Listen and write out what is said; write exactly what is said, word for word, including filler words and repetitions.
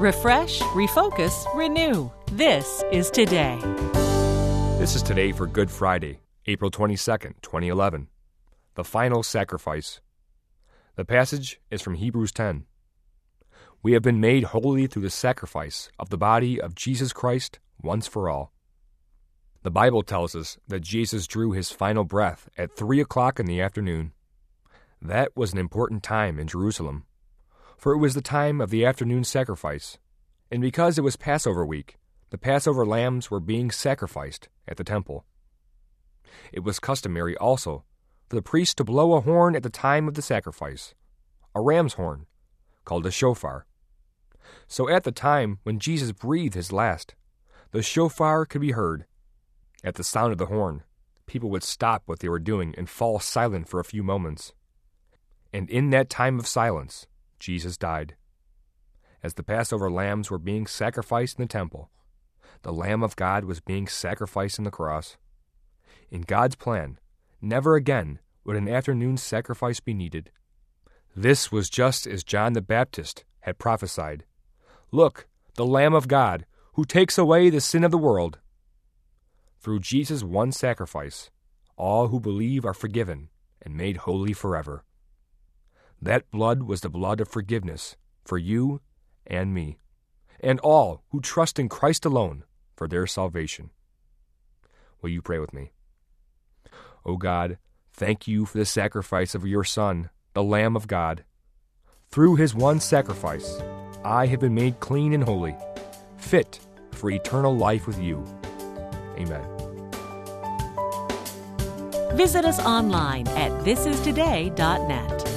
Refresh, refocus, renew. This is Today. This is Today for Good Friday, April twenty-second, twenty eleven. The Final Sacrifice. The passage is from Hebrews ten. We have been made holy through the sacrifice of the body of Jesus Christ once for all. The Bible tells us that Jesus drew his final breath at three o'clock in the afternoon. That was an important time in Jerusalem, for it was the time of the afternoon sacrifice, and because it was Passover week, the Passover lambs were being sacrificed at the temple. It was customary also for the priest to blow a horn at the time of the sacrifice, a ram's horn, called a shofar. So at the time when Jesus breathed his last, the shofar could be heard. At the sound of the horn, people would stop what they were doing and fall silent for a few moments. And in that time of silence, Jesus died. As the Passover lambs were being sacrificed in the temple, the Lamb of God was being sacrificed on the cross. In God's plan, never again would an afternoon sacrifice be needed. This was just as John the Baptist had prophesied. Look, the Lamb of God, who takes away the sin of the world. Through Jesus' one sacrifice, all who believe are forgiven and made holy forever. That blood was the blood of forgiveness for you and me, and all who trust in Christ alone for their salvation. Will you pray with me? O God, thank you for the sacrifice of your Son, the Lamb of God. Through his one sacrifice, I have been made clean and holy, fit for eternal life with you. Amen. Visit us online at this is today dot net.